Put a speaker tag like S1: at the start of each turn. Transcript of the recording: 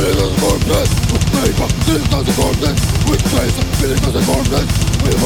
S1: Millions of corpses, with paper, 10,000 corpses, with trace of millions of corpses, with